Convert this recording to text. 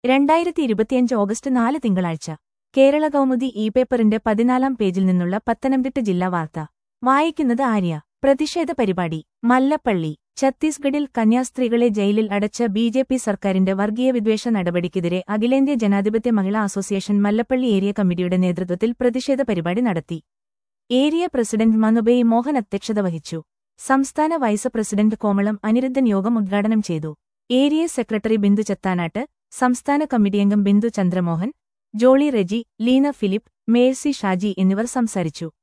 2025 August 4 തിങ്കളാഴ്ച കേരള കൗമുദി പേപ്പറിന്റെ 14-ാം പേജിൽ നിന്നുള്ള പത്തനംതിട്ട ജില്ലാ വാർത്ത വായിക്കുന്നത് ആര്യ. പ്രതിഷേധ പരിപാടി മല്ലപ്പള്ളി. ഛത്തീസ്ഗഡിൽ കന്യാസ്ത്രീകളെ ജയിലിൽ അടച്ച ബിജെപി സർക്കാരിന്റെ വർഗീയവിദ്വേഷ നടപടിക്കെതിരെ അഖിലേന്ത്യാ ജനാധിപത്യ മഹിളാ അസോസിയേഷൻ മല്ലപ്പള്ളി ഏരിയ കമ്മിറ്റിയുടെ നേതൃത്വത്തിൽ പ്രതിഷേധ പരിപാടി നടത്തി. ഏരിയ പ്രസിഡന്റ് മനുബേയ് മോഹൻ അധ്യക്ഷത വഹിച്ചു. സംസ്ഥാന വൈസ് പ്രസിഡന്റ് കോമളം അനിരുദ്ധൻ യോഗം ഉദ്ഘാടനം ചെയ്തു. ഏരിയ സെക്രട്ടറി ബിന്ദു ചത്താനാട്ട്, സംസ്ഥാന കമ്മിറ്റിയംഗം ബിന്ദു ചന്ദ്രമോഹൻ, ജോളി റെജി, ലീന ഫിലിപ്പ്, മേഴ്സി ഷാജി എന്നിവർ സംസാരിച്ചു.